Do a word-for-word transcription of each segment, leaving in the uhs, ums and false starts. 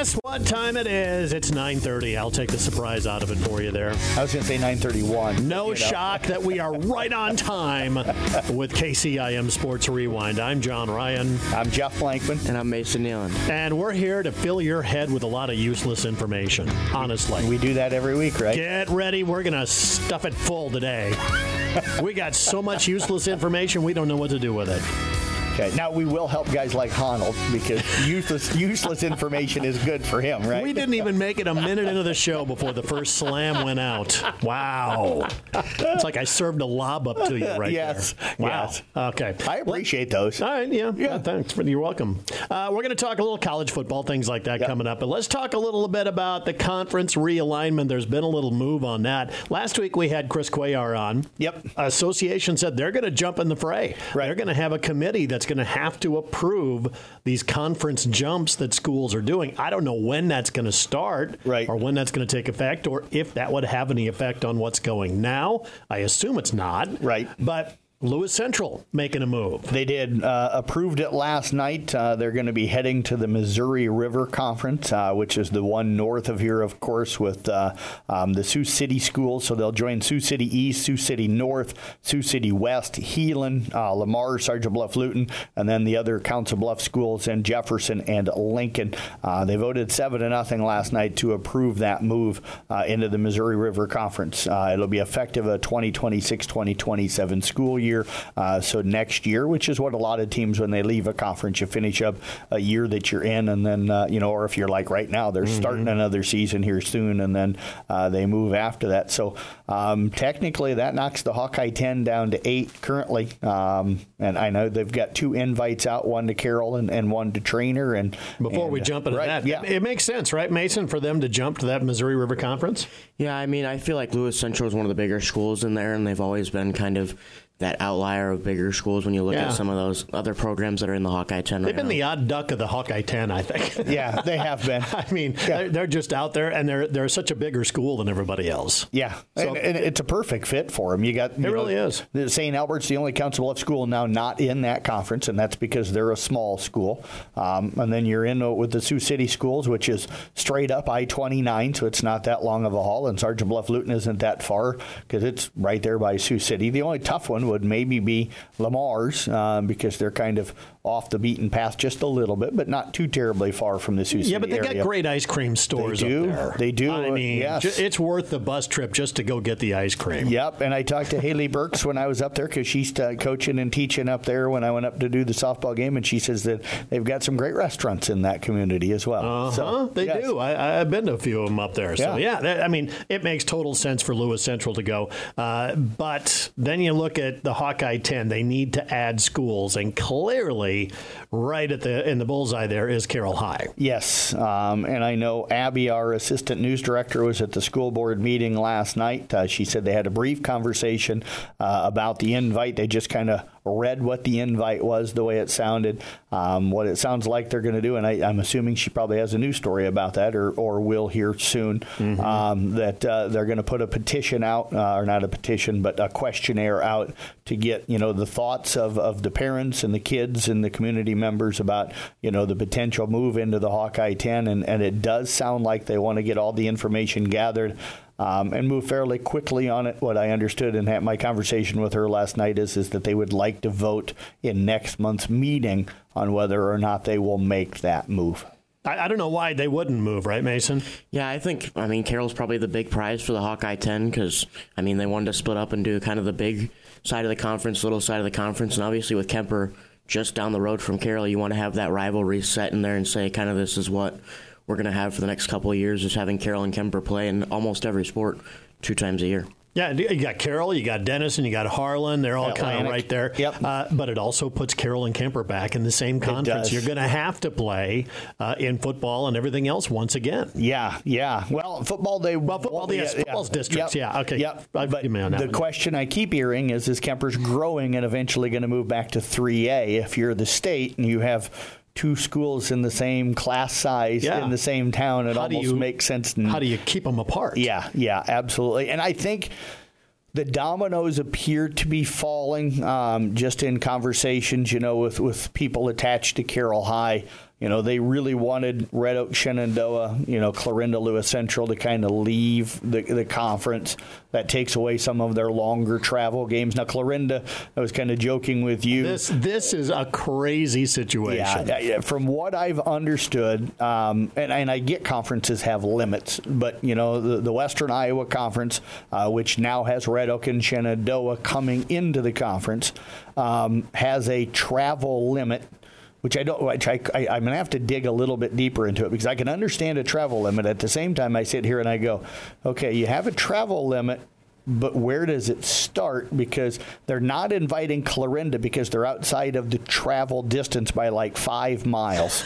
Guess what time it is? It's nine thirty. I'll take the surprise out of it for you there. I was going to say nine thirty-one. No shock that we are right on time with K C I M Sports Rewind. I'm John Ryan. I'm Jeff Blankman. And I'm Mason Nealon. And we're here to fill your head with a lot of useless information, honestly. We do that every week, right? Get ready. We're going to stuff it full today. We got so much useless information, we don't know what to do with it. Okay. Now, we will help guys like Honnold because useless useless information is good for him, right? We didn't even make it a minute into the show before the first slam went out. Wow. It's like I served a lob up to you right yes. there. Wow. Yes. Okay. I appreciate those. All right. Yeah. Yeah. Thanks. You're welcome. Uh, we're going to talk a little college football, things like that yep. coming up. But let's talk a little bit about the conference realignment. There's been a little move on that. Last week we had Chris Cuellar on. Yep. Association said they're going to jump in the fray. Right. They're going to have a committee that's going to have to approve these conference jumps that schools are doing. I don't know when that's going to start right. or when that's going to take effect or if that would have any effect on what's going now. I assume it's not. Right. But Lewis Central making a move. They did. Uh, approved it last night. Uh, they're going to be heading to the Missouri River Conference, uh, which is the one north of here, of course, with uh, um, the Sioux City schools. So they'll join Sioux City East, Sioux City North, Sioux City West, Heelan, uh, Lamar, Sergeant Bluff, Luton, and then the other Council Bluff schools in Jefferson and Lincoln. Uh, they voted seven to nothing last night to approve that move uh, into the Missouri River Conference. Uh, it'll be effective a twenty twenty-six twenty twenty-seven school year. Year. Uh, so next year, which is what a lot of teams, when they leave a conference, you finish up a year that you're in, and then, uh, you know, or if you're like right now, they're mm-hmm. starting another season here soon, and then uh, they move after that. So um, technically, that knocks the Hawkeye ten down to eight currently. Um, and I know they've got two invites out, one to Carroll and, and one to Trainer. And Before and, we jump into right, that, yeah. it, it makes sense, right, Mason, for them to jump to that Missouri River Conference? Yeah, I mean, I feel like Lewis Central is one of the bigger schools in there, and they've always been kind of that outlier of bigger schools when you look yeah. at some of those other programs that are in the Hawkeye ten right They've been now. the odd duck of the Hawkeye ten, I think. Yeah, they have been. I mean, yeah. they're, they're just out there, and they're they're such a bigger school than everybody else. Yeah, so, and, and it's a perfect fit for them. You got you it know, really is. Saint Albert's the only Council Bluffs school now not in that conference, and that's because they're a small school. Um, and then you're in with the Sioux City schools, which is straight up I twenty-nine, so it's not that long of a haul. And Sergeant Bluff Luton isn't that far because it's right there by Sioux City. The only tough one would maybe be Lamar's um, because they're kind of off the beaten path just a little bit, but not too terribly far from the Sioux City Yeah, but they area. got great ice cream stores They do. up there. They do. I mean, yes. ju- it's worth the bus trip just to go get the ice cream. Yep, and I talked to Haley Burks when I was up there because she's uh, coaching and teaching up there when I went up to do the softball game, and she says that they've got some great restaurants in that community as well. Uh-huh, so, they yes. do. I, I've been to a few of them up there. So, Yeah. yeah, that, I mean, it makes total sense for Lewis Central to go. Uh, but then you look at the Hawkeye ten. They need to add schools, and clearly right at the in the bullseye there is Carroll High. Yes, um, and I know Abby, our assistant news director, was at the school board meeting last night. Uh, she said they had a brief conversation uh, about the invite. They just kind of read what the invite was, the way it sounded, um, what it sounds like they're going to do. And I, I'm assuming she probably has a news story about that or, or will hear soon, mm-hmm. um, that uh, they're going to put a petition out, uh, or not a petition, but a questionnaire out to get, you know, the thoughts of, of the parents and the kids and the community members about, you know, the potential move into the Hawkeye ten. And, and it does sound like they want to get all the information gathered Um, and move fairly quickly on it. What I understood in my conversation with her last night is, is that they would like to vote in next month's meeting on whether or not they will make that move. I, I don't know why they wouldn't move, right, Mason? Yeah, I think, I mean, Carroll's probably the big prize for the Hawkeye ten because, I mean, they wanted to split up and do kind of the big side of the conference, little side of the conference, and obviously with Kemper just down the road from Carroll, you want to have that rivalry set in there and say kind of this is what we're going to have for the next couple of years, is having Carroll and Kemper play in almost every sport two times a year. Yeah, you got Carroll, you got Denison, you got Harlan. They're all kind of right there. Yep. Uh, but it also puts Carroll and Kemper back in the same conference. You're going to have to play uh, in football and everything else once again. Yeah, yeah. Well, football, they... Well, football, well, yes, yeah, football's yeah. districts, Yep. yeah. Okay. Yep. I'll but give me on that the one. question I keep hearing is, is Kemper's growing and eventually going to move back to three A if you're the state and you have two schools in the same class size yeah. in the same town? It how almost do you, makes sense. How do you keep them apart? Yeah, yeah, absolutely. And I think the dominoes appear to be falling um, just in conversations, you know, with, with people attached to Carroll High. You know, they really wanted Red Oak, Shenandoah, you know, Clarinda, Lewis Central to kind of leave the, the conference. That takes away some of their longer travel games. Now, Clarinda, I was kind of joking with you. This this is a crazy situation. Yeah, yeah, from what I've understood, um, and, and I get conferences have limits, but, you know, the, the Western Iowa Conference, uh, which now has Red Oak and Shenandoah coming into the conference, um, has a travel limit. Which I don't. Which I, I, I'm going to have to dig a little bit deeper into it because I can understand a travel limit. At the same time, I sit here and I go, okay, you have a travel limit, but where does it start? Because they're not inviting Clarinda because they're outside of the travel distance by like five miles.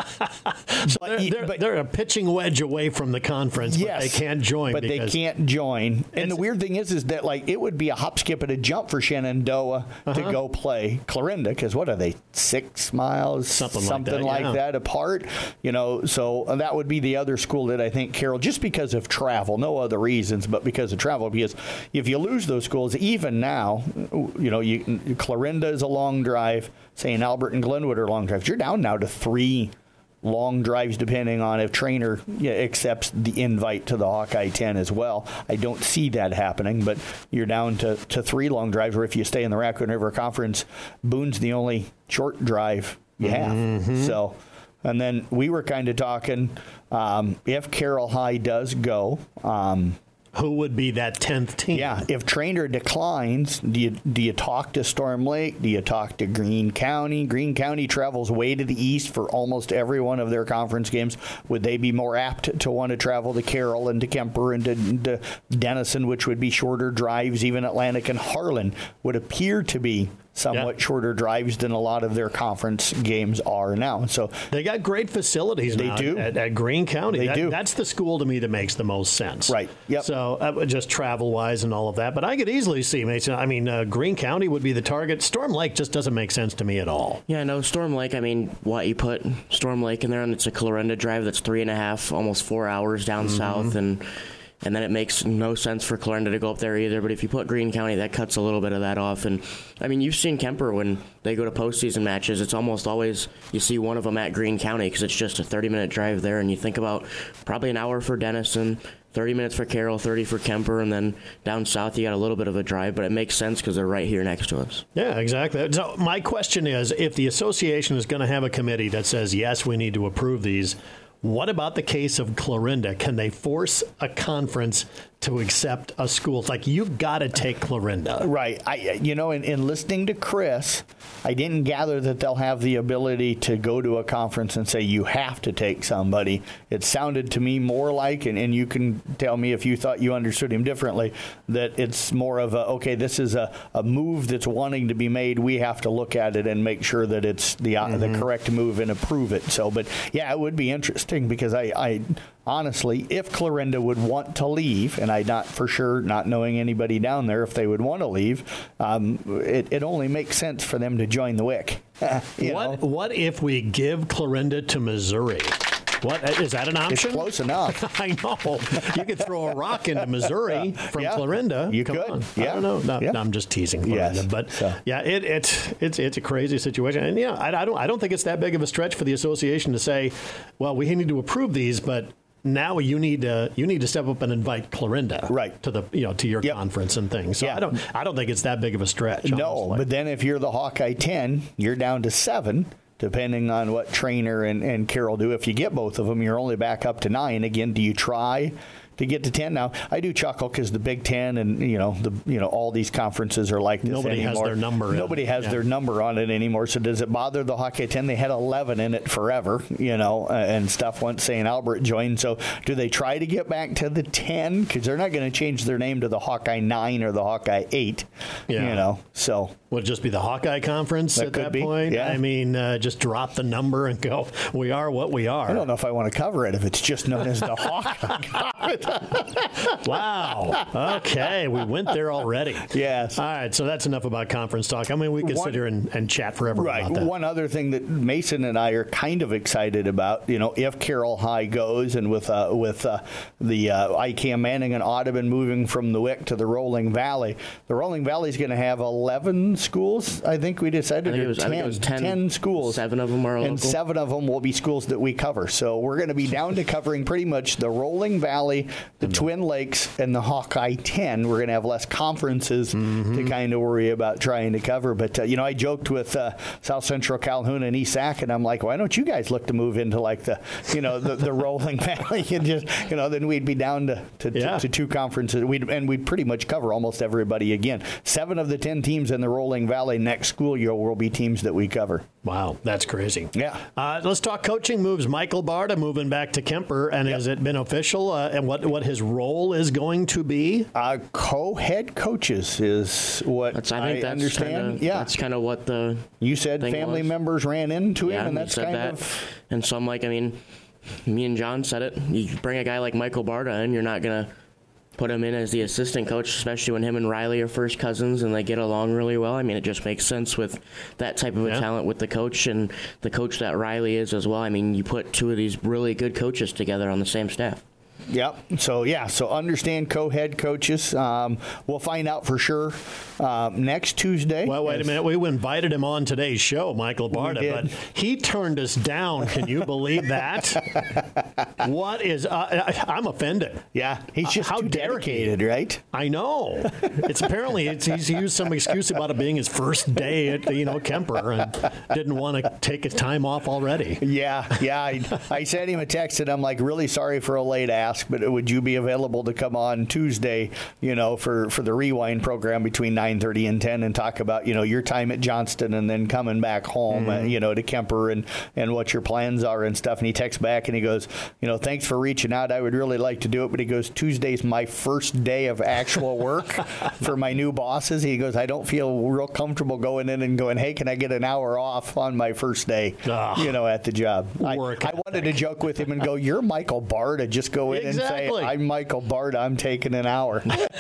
so they're, they're, but, they're a pitching wedge away from the conference, yes, but they can't join. But they can't join. And the weird thing is, is that like it would be a hop, skip, and a jump for Shenandoah uh-huh. to go play Clarinda because what are they, six miles, something, something like, that, like yeah. that apart? You know, so that would be the other school that I think Carroll, just because of travel, no other reasons, but because of travel, because if you lose those schools, even now, you know, you, Clarinda is a long drive, Saint Albert and Glenwood are long drives. You're down now to three long drives, depending on if Trainer yeah, accepts the invite to the Hawkeye ten as well. I don't see that happening, but you're down to, to three long drives, where if you stay in the Raccoon River Conference, Boone's the only short drive you have. Mm-hmm. So, and then we were kind of talking, um, if Carroll High does go, um, who would be that tenth team? Yeah, if Trainer declines, do you do you talk to Storm Lake? Do you talk to Greene County? Greene County travels way to the east for almost every one of their conference games. Would they be more apt to want to travel to Carroll and to Kemper and to, to Denison, which would be shorter drives? Even Atlantic and Harlan would appear to be somewhat yeah. shorter drives than a lot of their conference games are now. So they got great facilities they now do. At, at Greene County. They that, do. That's the school to me that makes the most sense. Right. Yep. So uh, just travel-wise and all of that. But I could easily see, Mason, I mean, uh, Greene County would be the target. Storm Lake just doesn't make sense to me at all. Yeah, no, Storm Lake, I mean, what, you put Storm Lake in there, and it's a Clarinda drive that's three and a half, almost four hours down mm-hmm. south, and... And then it makes no sense for Clarinda to go up there either. But if you put Greene County, that cuts a little bit of that off. And, I mean, you've seen Kemper when they go to postseason matches. It's almost always you see one of them at Greene County because it's just a thirty-minute drive there. And you think about probably an hour for Denison, thirty minutes for Carroll, thirty for Kemper. And then down south, you got a little bit of a drive. But it makes sense because they're right here next to us. Yeah, exactly. So my question is, if the association is going to have a committee that says, yes, we need to approve these, what about the case of Clarinda? Can they force a conference to accept a school? It's like, you've got to take Clarinda. Right. I, you know, in, in listening to Chris, I didn't gather that they'll have the ability to go to a conference and say, you have to take somebody. It sounded to me more like, and, and you can tell me if you thought you understood him differently, that it's more of a, okay, this is a, a move that's wanting to be made. We have to look at it and make sure that it's the, uh, mm-hmm. the correct move and approve it. So, but yeah, it would be interesting because I, I honestly, if Clarinda would want to leave, and I not for sure, not knowing anybody down there, if they would want to leave, um, it, it only makes sense for them to join the W I C. what know? What if we give Clarinda to Missouri? What is that an option? It's close enough. I know. You could throw a rock into Missouri from yeah, Clarinda. You Come could. On. Yeah. I don't know. No, yeah. no, I'm just teasing Clarinda. Yes. But so. yeah, it, it's it's it's a crazy situation. And yeah, I, I don't I don't think it's that big of a stretch for the association to say, well, we need to approve these, but now you need to you need to step up and invite Clarinda right. to the you know to your yep. conference and things. So yeah. I don't I don't think it's that big of a stretch. No, honestly. But then if you're the Hawkeye ten, you're down to seven. Depending on what Trainer and, and Carroll do. If you get both of them, you're only back up to nine. Again, do you try to get to ten? Now, I do chuckle because the Big Ten and, you know, the you know all these conferences are like this Nobody anymore. has their number. Nobody in. has yeah. their number on it anymore. So does it bother the Hawkeye ten? They had eleven in it forever, you know, uh, and stuff once Saint Albert joined. So do they try to get back to the ten? Because they're not going to change their name to the Hawkeye nine or the Hawkeye eight, yeah. you know, so... Would it just be the Hawkeye Conference that at that be. point? Yeah. I mean, uh, just drop the number and go, we are what we are. I don't know if I want to cover it if it's just known as the Hawkeye Wow. Okay, we went there already. Yes. All right, so that's enough about conference talk. I mean, we could One, sit here and, and chat forever right. about that. One other thing that Mason and I are kind of excited about, you know, if Carroll High goes and with uh, with uh, the uh, I C A M Manning and Audubon moving from the Wick to the Rolling Valley, the Rolling Valley is going to have eleven schools, I think we decided, I think or it was, ten, I think it was ten, ten schools. Seven of them are local. And seven of them will be schools that we cover. So we're going to be down to covering pretty much the Rolling Valley, the Twin Lakes, and the Hawkeye ten. We're going to have less conferences mm-hmm. to kind of worry about trying to cover. But, uh, you know, I joked with uh, South Central Calhoun and East Sac, and I'm like, why don't you guys look to move into, like, the, you know, the, the Rolling Valley? And just, you know, then we'd be down to, to, yeah. to, to two conferences. We'd, and we'd pretty much cover almost everybody again. Seven of the ten teams in the Rolling Valley next school year will be teams that we cover. Wow, that's crazy. Yeah. Uh, let's talk coaching moves. Michael Barta moving back to Kemper, and yep. has it been official? Uh, and what, what his role is going to be? Uh, co-head coaches is what that's, I, think I that's understand. Kinda, yeah, that's kind of what the you said. Family was. members ran into yeah, him, and that's kind that. of. And so I'm like, I mean, me and John said it. You bring a guy like Michael Barta in, you're not gonna put him in as the assistant coach, especially when him and Riley are first cousins and they get along really well. I mean, it just makes sense with that type of a yeah. talent with the coach and the coach that Riley is as well. I mean, you put two of these really good coaches together on the same staff. Yep. So, yeah, so understand co-head coaches. Um, we'll find out for sure uh, next Tuesday. Well, wait a minute. We invited him on today's show, Michael Barta, but he turned us down. Can you believe that? What is uh, – I'm offended. Yeah. He's just uh, how too dedicated, he? right? I know. It's apparently it's, he's used some excuse about it being his first day at, you know, Kemper and didn't want to take his time off already. Yeah. Yeah. I, I sent him a text and I'm like, really sorry for a late ask. But would you be available to come on Tuesday, you know, for, for the Rewind program between nine thirty and ten and talk about, you know, your time at Johnston and then coming back home, mm-hmm. uh, you know, to Kemper and, and what your plans are and stuff. And he texts back and he goes, you know, thanks for reaching out. I would really like to do it. But he goes, Tuesday's my first day of actual work for my new bosses. He goes, I don't feel real comfortable going in and going, hey, can I get an hour off on my first day, oh, you know, at the job. I, I wanted to joke with him and go, you're Michael Barta. Just go in exactly. and say, I'm Michael Barta. I'm taking an hour.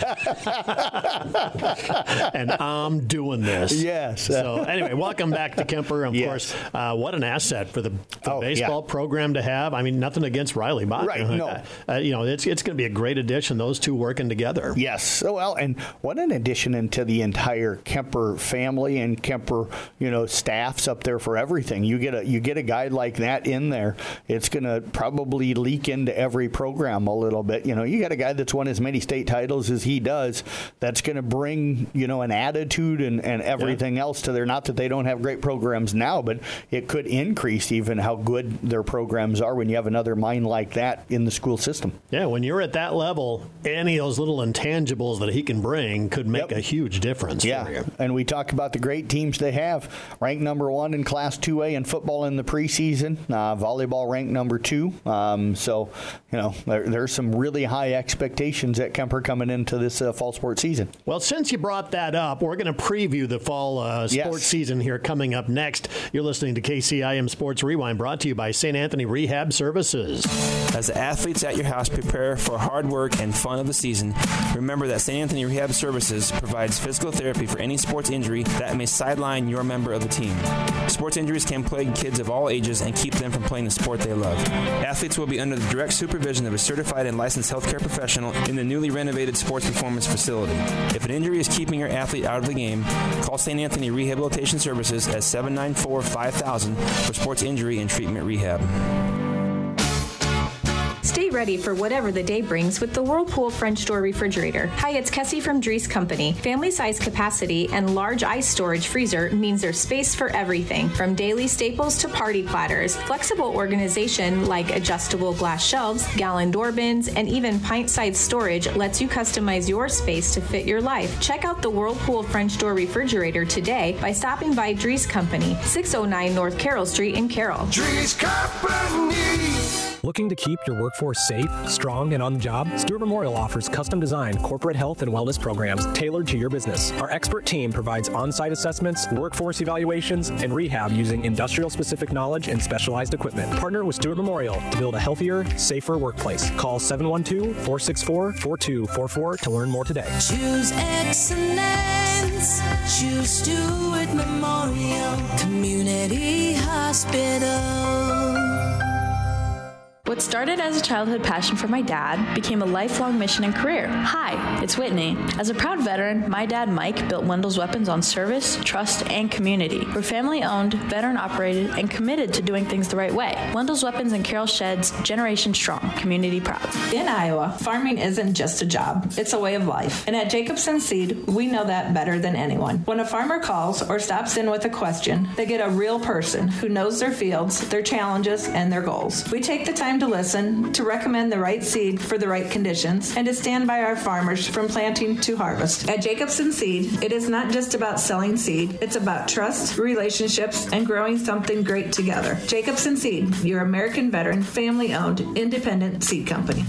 And I'm doing this. Yes. So anyway, welcome back to Kemper. Of yes. course, uh, what an asset for the, the oh, baseball yeah. program to have. I mean, nothing against Riley Bach. Right, no. Uh, you know, it's it's going to be a great addition, those two working together. Yes. Well, and what an addition into the entire Kemper family and Kemper, you know, staffs up there for everything. You get a you get a guy like that in there, it's going to probably leak into every program a little bit. You know, you got a guy that's won as many state titles as he does that's going to bring, you know, an attitude and, and everything yeah. else to there. Not that they don't have great programs now, but it could increase even how good their programs are when you have another mind like that in the school system. Yeah, when you're at that level, any of those little intangibles that he can bring could make yep. a huge difference yeah. for you. And we talk about the great teams they have. Ranked number one in Class two A in football in the preseason. Uh, volleyball ranked number two. Um, so, you know, there, there's some really high expectations at Kemper coming into this uh, fall sports season. Well, since you brought that up, we're going to preview the fall uh, sports yes. season here coming up next. You're listening to K C I M Sports Rewind, brought to you by Saint Anthony Rehab Services. As the athletes at your house prepare for hard work and fun of the season, remember that Saint Anthony Rehab Services provides physical therapy for any sports injury that may sideline your member of the team. Sports injuries can plague kids of all ages and keep them from playing the sport they love. Athletes will be under the direct supervision of a certified and licensed healthcare professional in the newly renovated Sports Performance Facility. If an injury is keeping your athlete out of the game, call Saint Anthony Rehabilitation Services at seven nine four, five thousand for sports injury and treatment rehab. Stay ready for whatever the day brings with the Whirlpool French door refrigerator. Hi, it's Kessie from Dries Company. Family size capacity and large ice storage freezer means there's space for everything, from daily staples to party platters. Flexible organization like adjustable glass shelves, gallon door bins, and even pint-sized storage lets you customize your space to fit your life. Check out the Whirlpool French door refrigerator today by stopping by Dries Company, six oh nine North Carroll Street in Carroll. Dries Company. Looking to keep your workforce safe, strong, and on the job? Stewart Memorial offers custom-designed corporate health and wellness programs tailored to your business. Our expert team provides on-site assessments, workforce evaluations, and rehab using industrial-specific knowledge and specialized equipment. Partner with Stewart Memorial to build a healthier, safer workplace. Call seven one two, four six four, four two four four to learn more today. Choose excellence. Choose Stewart Memorial Community Hospital. What started as a childhood passion for my dad became a lifelong mission and career. Hi, it's Whitney. As a proud veteran, my dad Mike built Wendell's Weapons on service, trust, and community. We're family-owned, veteran-operated, and committed to doing things the right way. Wendell's Weapons and Carroll Sheds, generation strong, community proud. In Iowa, farming isn't just a job, it's a way of life. And at Jacobson Seed, we know that better than anyone. When a farmer calls or stops in with a question, they get a real person who knows their fields, their challenges, and their goals. We take the time to listen, to recommend the right seed for the right conditions, and to stand by our farmers from planting to harvest. At Jacobson Seed, it is not just about selling seed, it's about trust, relationships, and growing something great together. Jacobson Seed, your American veteran, family-owned, independent seed company.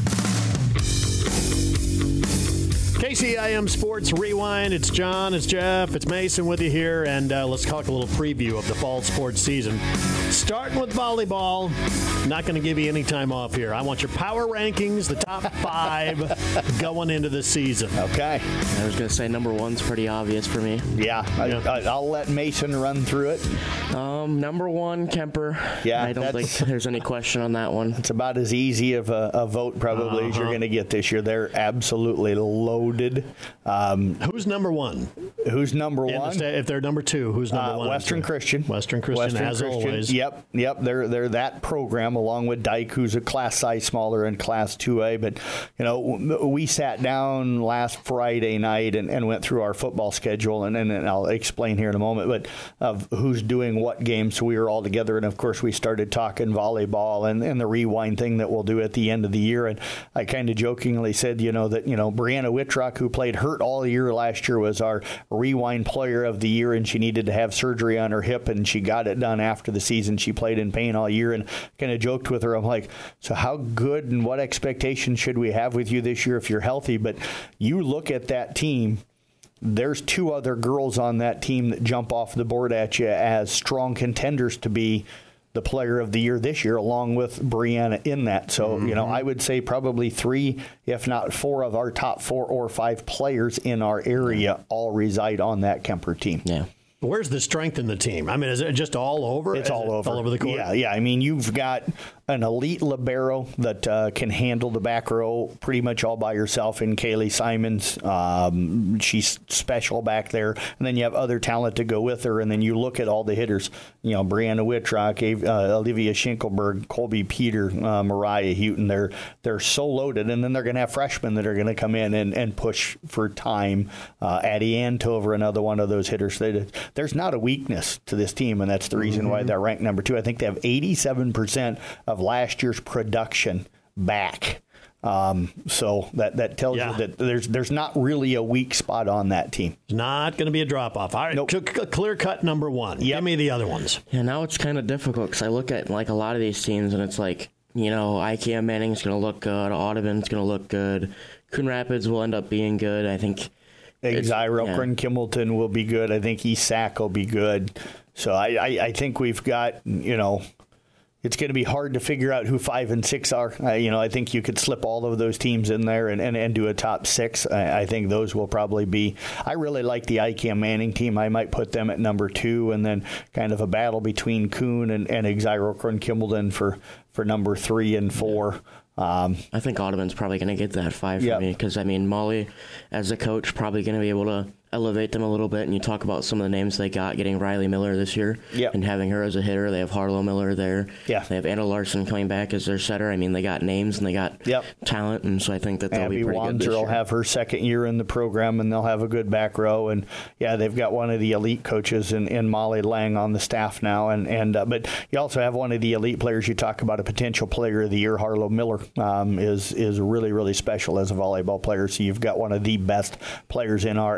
K C I M Sports Rewind. It's John, it's Jeff, it's Mason with you here, and uh, let's talk a little preview of the fall sports season. Starting with volleyball, not going to give you any time off here. I want your power rankings, the top five going into the season. Okay. I was going to say number one's pretty obvious for me. Yeah, I, I, I'll let Mason run through it. Um, number one, Kemper. Yeah, I don't think there's any question on that one. It's about as easy of a, a vote probably uh-huh. as you're going to get this year. They're absolutely loaded. Um, who's number one? Who's number one? The sta- if they're number two, who's number uh, one? Western Christian. Western Christian, Western as Christian. always. Yep, yep. They're they're that program along with Dyke, who's a class size smaller in Class two A. But you know, we sat down last Friday night and, and went through our football schedule, and, and, and I'll explain here in a moment. But of who's doing what games, so we were all together, and of course we started talking volleyball and, and the rewind thing that we'll do at the end of the year. And I kind of jokingly said, you know, that you know Brianna Whitrock, who played hurt all year last year, was our rewind player of the year, and she needed to have surgery on her hip, and she got it done after the season. She played in pain all year, and kind of joked with her. I'm like, so how good and what expectations should we have with you this year if you're healthy? But you look at that team, there's two other girls on that team that jump off the board at you as strong contenders to be the player of the year this year, along with Brianna in that. So, mm-hmm. you know, I would say probably three, if not four, of our top four or five players in our area all reside on that Kemper team. Yeah. Where's the strength in the team? I mean, is it just all over? It's is all it over. All over the court? Yeah, yeah. I mean, you've got an elite libero that uh, can handle the back row pretty much all by herself in Kaylee Simons. Um, she's special back there. And then you have other talent to go with her. And then you look at all the hitters, you know, Brianna Whitrock, uh, Olivia Schinkelberg, Colby Peter, uh, Mariah Houghton. They're, they're so loaded. And then they're going to have freshmen that are going to come in and, and push for time. Uh, Addie Antover, another one of those hitters. They, there's not a weakness to this team, and that's the reason mm-hmm. why they're ranked number two. I think they have eighty-seven percent of last year's production back. Um, so that, that tells yeah. you that there's there's not really a weak spot on that team. It's not going to be a drop-off. All right, nope. Clear cut number one. Yep. Give me the other ones. Yeah, now it's kind of difficult because I look at like a lot of these teams, and it's like, you know, IKEA Manning's going to look good, Audubon's going to look good, Coon Rapids will end up being good. I think Xyro yeah. Kimballton will be good. I think East Sac will be good. So I, I, I think we've got, you know, it's going to be hard to figure out who five and six are. Uh, you know, I think you could slip all of those teams in there and, and, and do a top six. I, I think those will probably be. I really like the IKEA Manning team. I might put them at number two, and then kind of a battle between Coon and, and Xyro Kimballton for, for number three and four. Yeah. Um, I think Audubon's probably going to get that five for yep. me because, I mean, Molly, as a coach, probably going to be able to elevate them a little bit. And you talk about some of the names they got, getting Riley Miller this year yep. and having her as a hitter. They have Harlow Miller there. Yeah. They have Anna Larson coming back as their setter. I mean, they got names and they got yep. talent, and so I think that they'll Abby be pretty Wanzer good this year. will have her second year in the program, and they'll have a good back row. And, yeah, they've got one of the elite coaches in, in Molly Lang on the staff now. And, and uh, But you also have one of the elite players. You talk about a potential player of the year. Harlow Miller um, is is really, really special as a volleyball player. So you've got one of the best players in our area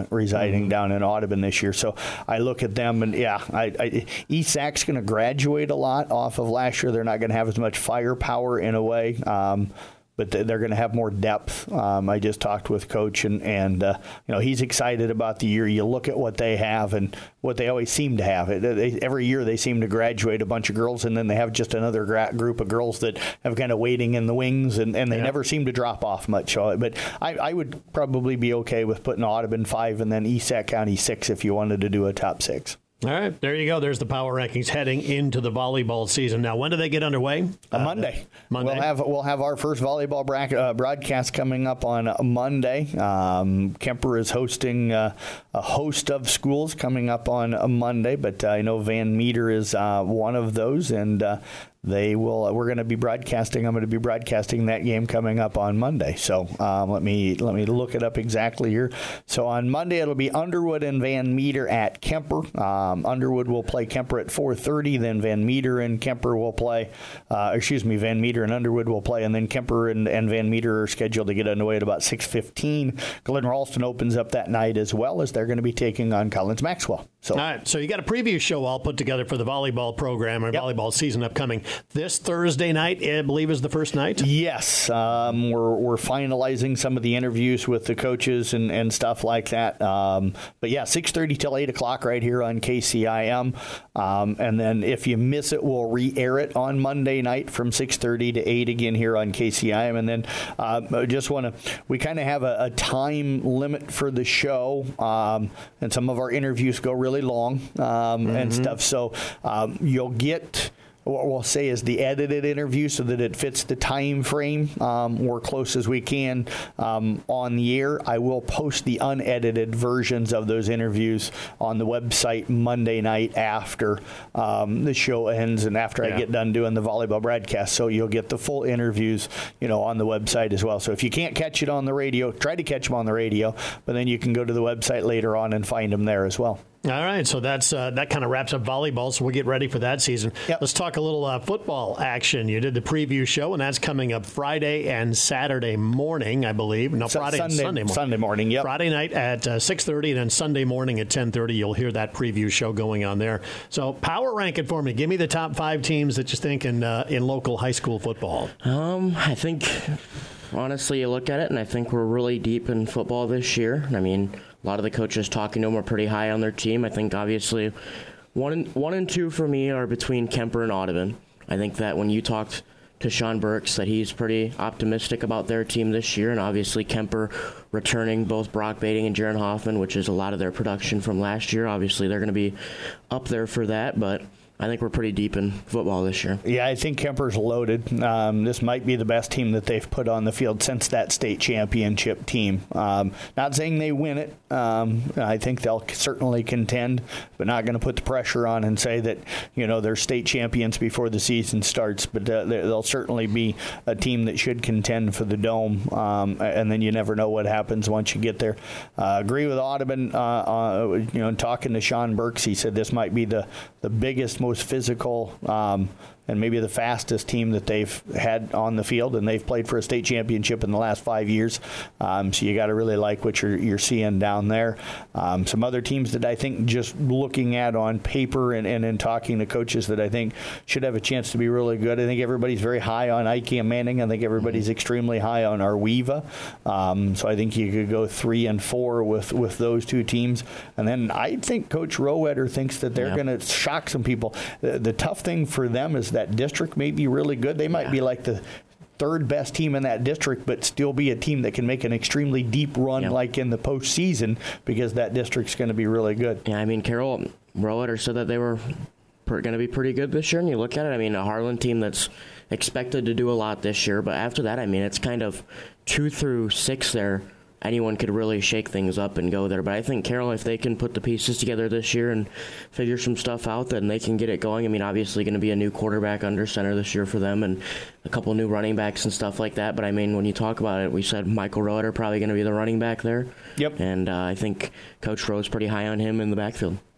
uh, residing mm-hmm. down in Audubon this year. So I look at them, and yeah, I, I, E S A C's going to graduate a lot off of last year. They're not going to have as much firepower in a way. Um, But they're going to have more depth. Um, I just talked with Coach, and, and uh, you know, he's excited about the year. You look at what they have and what they always seem to have. It, they, every year they seem to graduate a bunch of girls, and then they have just another gra- group of girls that have kind of waiting in the wings, and, and they yeah. never seem to drop off much. So, but I, I would probably be okay with putting Audubon five and then E S A C County six if you wanted to do a top six. All right, there you go. There's the power rankings heading into the volleyball season. Now, when do they get underway? Uh, Monday. Monday. We'll have we'll have our first volleyball bra- uh, broadcast coming up on Monday. Um, Kemper is hosting uh, a host of schools coming up on a Monday, but uh, I know Van Meter is uh, one of those, and uh, they will. Uh, we're going to be broadcasting. I'm going to be broadcasting that game coming up on Monday. So um, let me let me look it up exactly here. So on Monday it'll be Underwood and Van Meter at Kemper. Um, Underwood will play Kemper at four thirty. Then Van Meter and Kemper will play. Uh, excuse me, Van Meter and Underwood will play, and then Kemper and, and Van Meter are scheduled to get underway at about six fifteen. Glen Ralston opens up that night as well, as they're going to be taking on Collins Maxwell. So, all right, so you got a preview show all put together for the volleyball program or yep. volleyball season upcoming. This Thursday night, I believe, is the first night? Yes. Um, we're we're finalizing some of the interviews with the coaches and, and stuff like that. Um, but, yeah, six thirty till eight o'clock right here on K C I M. Um, and then if you miss it, we'll re-air it on Monday night from six thirty to eight again here on K C I M. And then uh, I just want to – we kind of have a, a time limit for the show, um, and some of our interviews go really long um, mm-hmm. and stuff. So um, you'll get – what we'll say is the edited interview so that it fits the time frame. Um, we're close as we can um, on the air. I will post the unedited versions of those interviews on the website Monday night after um, the show ends and after yeah. I get done doing the volleyball broadcast. So you'll get the full interviews, you know, on the website as well. So if you can't catch it on the radio, try to catch them on the radio, but then you can go to the website later on and find them there as well. All right, so that's uh, that kind of wraps up volleyball, so we'll get ready for that season. Yep. Let's talk a little uh, football action. You did the preview show, and that's coming up Friday and Saturday morning, I believe. No, Friday Sunday, and Sunday morning. Sunday morning, yep. Friday night at uh, six thirty, and then Sunday morning at ten thirty, you'll hear that preview show going on there. So power rank it for me. Give me the top five teams that you think in, uh, in local high school football. Um, I think, honestly, you look at it, and I think we're really deep in football this year. I mean, a lot of the coaches talking to them are pretty high on their team. I think, obviously, one and, one and two for me are between Kemper and Audubon. I think that when you talked to Sean Burks, that he's pretty optimistic about their team this year, and obviously Kemper returning both Brock Bating and Jaron Hoffman, which is a lot of their production from last year. Obviously, they're going to be up there for that, but I think we're pretty deep in football this year. Yeah, I think Kemper's loaded. Um, this might be the best team that they've put on the field since that state championship team. Um, not saying they win it. Um, I think they'll certainly contend, but not going to put the pressure on and say that, you know, they're state champions before the season starts. But uh, they'll certainly be a team that should contend for the Dome. Um, and then you never know what happens once you get there. Uh, agree with Audubon. Uh, uh, you know, talking to Sean Burks, he said this might be the, the biggest, most physical um, and maybe the fastest team that they've had on the field, and they've played for a state championship in the last five years. Um, so you got to really like what you're, you're seeing down there. Um, some other teams that I think, just looking at on paper and, and in talking to coaches, that I think should have a chance to be really good. I think everybody's very high on Ike and Manning. I think everybody's mm-hmm. extremely high on Arweva. Um, so I think you could go three and four with, with those two teams. And then I think Coach Rowetter thinks that they're yeah. going to shock some people. The, the tough thing for them is that district may be really good. They might yeah. be like the third best team in that district, but still be a team that can make an extremely deep run, yep. like in the postseason, because that district's going to be really good. Yeah, I mean, Carol Rowetter said that they were going to be pretty good this year, and you look at it, I mean, a Harlan team that's expected to do a lot this year, but after that, I mean, it's kind of two through six there. Anyone could really shake things up and go there. But I think, Carroll, if they can put the pieces together this year and figure some stuff out, then they can get it going. I mean, obviously going to be a new quarterback under center this year for them and a couple new running backs and stuff like that. But, I mean, when you talk about it, we said Michael Rowetter probably going to be the running back there. Yep. And uh, I think Coach Rowe's pretty high on him in the backfield.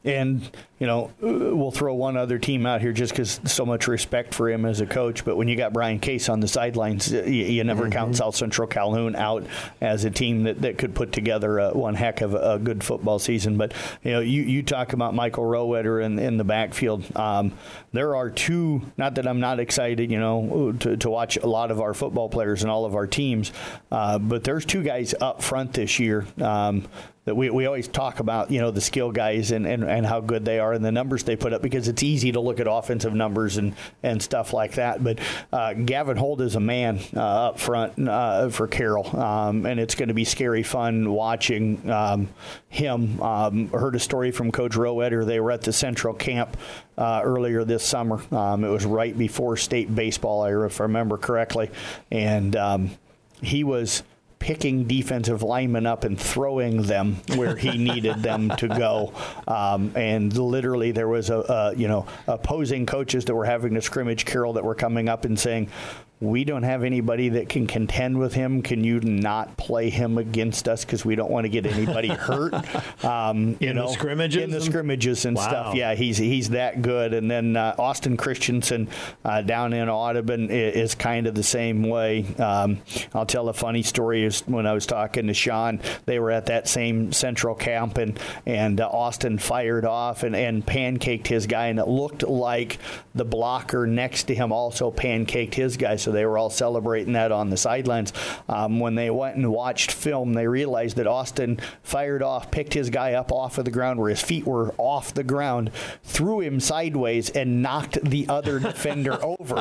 And, you know, we'll throw one other team out here just because so much respect for him as a coach. But when you got Brian Case on the sidelines, you, you never mm-hmm. count South Central Calhoun out as a team that, that could put together a, one heck of a, a good football season. But, you know, you, you talk about Michael Rowetter in, in the backfield. Um, there are two, not that I'm not excited, you know, to, to watch a lot of our football players and all of our teams, uh, but there's two guys up front this year um, that we, we always talk about, you know, the skill guys and, and, and how good they are and the numbers they put up, because it's easy to look at offensive numbers and, and stuff like that. But uh, Gavin Holt is a man uh, up front uh, for Carroll, um, and it's going to be scary fun watching um, him. Um, heard a story from Coach Rowetter. They were at the Central camp uh, earlier this summer. Um, it was right before state baseball, if I remember correctly, and um, he was picking defensive linemen up and throwing them where he needed them to go. Um, and literally there was, a, a you know, opposing coaches that were having a scrimmage Carroll that were coming up and saying, we don't have anybody that can contend with him. Can you not play him against us because we don't want to get anybody hurt? Um, you in know, the scrimmages? In the scrimmages and wow. stuff. Yeah, he's he's that good. And then uh, Austin Christensen uh, down in Audubon is, is kind of the same way. Um, I'll tell a funny story. Is when I was talking to Sean, they were at that same Central camp, and, and uh, Austin fired off and, and pancaked his guy, and it looked like the blocker next to him also pancaked his guy. So they were all celebrating that on the sidelines. Um, when they went and watched film, they realized that Austin fired off, picked his guy up off of the ground where his feet were off the ground, threw him sideways, and knocked the other defender over.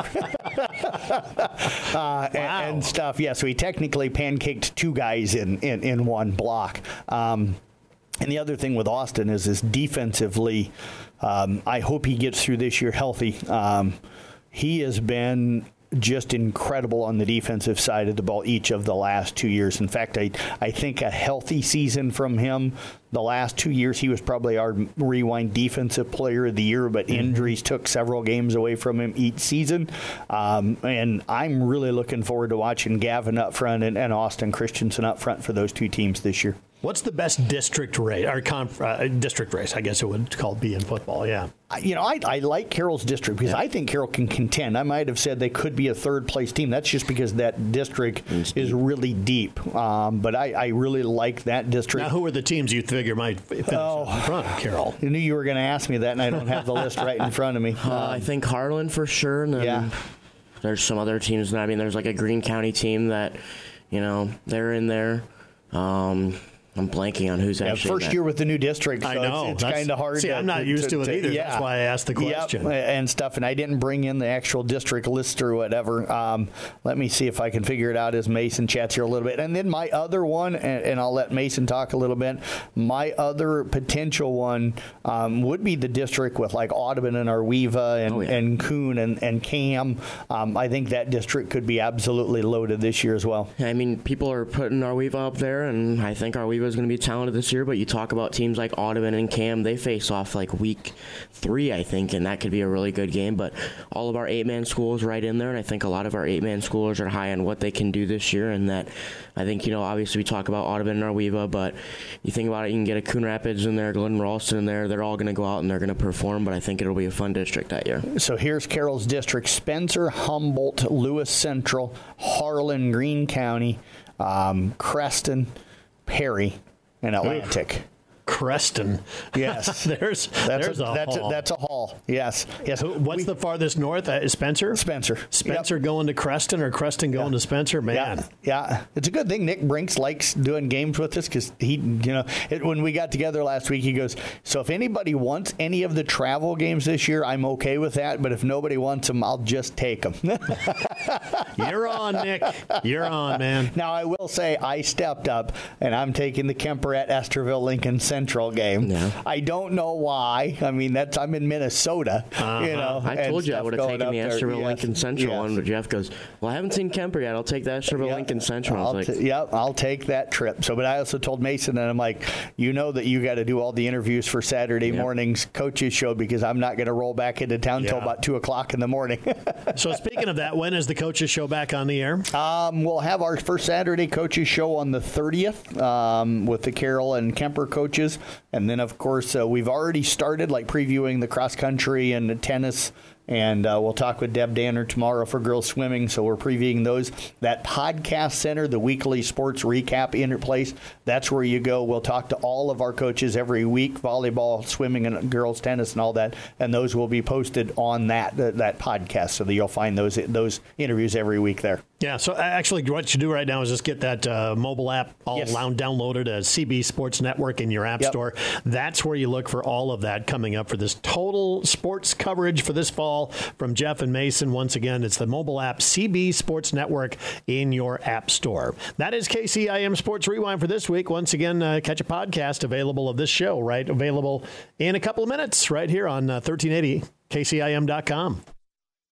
uh, wow. and, and stuff. Yeah, so he technically pancaked two guys in, in, in one block. Um, and the other thing with Austin is, is defensively, um, I hope he gets through this year healthy. Um, he has been just incredible on the defensive side of the ball each of the last two years. In fact, I, I think a healthy season from him the last two years, he was probably our Rewind Defensive Player of the Year, but mm-hmm. injuries took several games away from him each season. Um, and I'm really looking forward to watching Gavin up front and, and Austin Christensen up front for those two teams this year. What's the best district race, or conf, uh, district race, I guess it would call be in football, yeah. You know, I, I like Carroll's district because yeah. I think Carroll can contend. I might have said they could be a third-place team. That's just because that district is really deep. Um, but I, I really like that district. Now, who are the teams you figure might finish oh, in front of Carroll? I knew you were going to ask me that, and I don't have the list right in front of me. Uh, um, I think Harlan for sure. And then yeah. there's some other teams. I mean, there's like a Greene County team that, you know, they're in there. Um I'm blanking on who's yeah, actually first that. year with the new district. So I know it's, it's kind of hard. See, to, I'm not to, used to, to it either. Yeah. That's why I asked the question. Yep, and stuff. And I didn't bring in the actual district list or whatever. Um, let me see if I can figure it out as Mason chats here a little bit. And then my other one, and, and I'll let Mason talk a little bit. My other potential one um, would be the district with like Audubon and Arweva and, oh, yeah. and Coon and, and Cam. Um, I think that district could be absolutely loaded this year as well. I mean, people are putting Arweva up there, and I think Arweva is going to be talented this year, but you talk about teams like Audubon and Cam, they face off like week three, I think, and that could be a really good game. But all of our eight-man schools right in there, and I think a lot of our eight-man schoolers are high on what they can do this year, and that I think, you know, obviously we talk about Audubon and Arweva, but you think about it, you can get a Coon Rapids in there, Glen Ralston in there, they're all going to go out and they're going to perform, but I think it'll be a fun district that year. So here's Carroll's district: Spencer, Humboldt, Lewis Central, Harlan, Greene County, um, Creston, Perry, and Atlantic. Oof. Creston. Yes. there's that's there's a, a that's haul. A, that's a haul. Yes. Yes. What's we, the farthest north? Uh, Spencer? Spencer. Spencer yep. going to Creston or Creston going yeah. to Spencer? Man. Yeah. yeah. It's a good thing Nick Brinks likes doing games with us because he, you know, it, when we got together last week, he goes, so if anybody wants any of the travel games this year, I'm okay with that. But if nobody wants them, I'll just take them. You're on, Nick. You're on, man. Now, I will say I stepped up and I'm taking the Kemper at Esterville Lincoln Central game. Yeah. I don't know why. I mean, that's I'm in Minnesota. Uh-huh. You know, I told you I would have taken the Esterville yes. Lincoln Central yes. one, but Jeff goes, well, I haven't seen Kemper yet. I'll take the Esterville yep. Lincoln Central. I'll like, t- yep, I'll take that trip. So, but I also told Mason, and I'm like, you know that you got to do all the interviews for Saturday yep. morning's coaches show because I'm not going to roll back into town until yeah. about two o'clock in the morning. So, speaking of that, when is the coaches show back on the air? Um, we'll have our first Saturday coaches show on the thirtieth um, with the Carroll and Kemper coaches. coaches. And then, of course, uh, we've already started like previewing the cross country and the tennis. And uh, we'll talk with Deb Danner tomorrow for girls swimming. So we're previewing those. That podcast center, the weekly sports recap in place, that's where you go. We'll talk to all of our coaches every week, volleyball, swimming, and girls tennis and all that. And those will be posted on that uh, that podcast. So that you'll find those those interviews every week there. Yeah, so actually what you do right now is just get that uh, mobile app all Yes. downloaded as C B Sports Network in your app Yep. store. That's where you look for all of that coming up for this total sports coverage for this fall from Jeff and Mason. Once again, it's the mobile app C B Sports Network in your app store. That is K C I M Sports Rewind for this week. Once again, uh, catch a podcast available of this show, right? Available in a couple of minutes right here on uh, thirteen eighty K C I M dot com.